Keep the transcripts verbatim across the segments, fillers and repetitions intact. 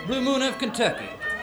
Blue Moon of Kentucky.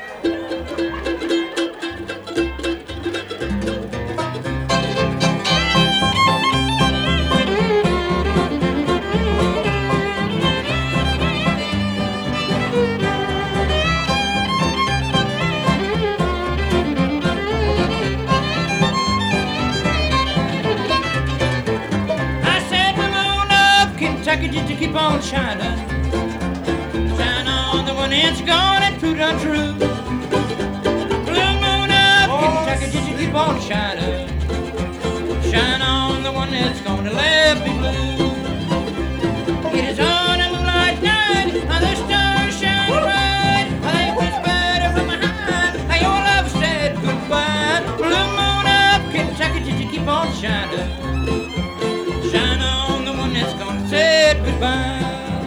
Kentucky, did you keep on shining? Shine on the one that's gone and proved untrue. Blue moon of Kentucky, did you keep on shining? Shine on the one that's gonna left me blue. It is on a moonlight night, the stars shine bright. They whispered from behind, how your love said goodbye. Blue moon of Kentucky, did you keep on shining? Shine on the one that's gonna say goodbye.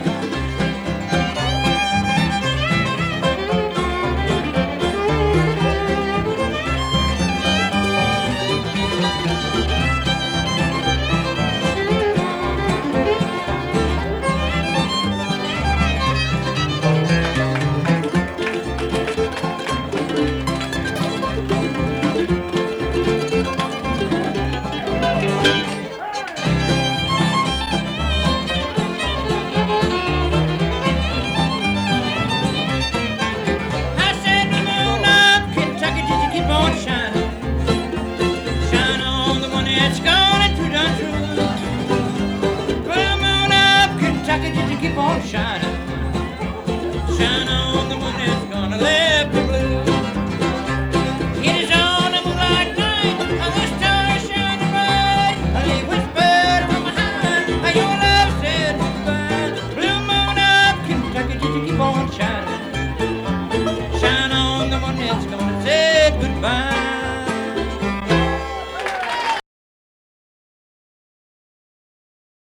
Keep on shining, shine on the one that's gonna left me blue. It is on a moonlight night, the stars shine bright. They whispered from behind, how your love said goodbye. Blue moon of Kentucky, did you keep on shining? Shine on the one that's gonna say goodbye.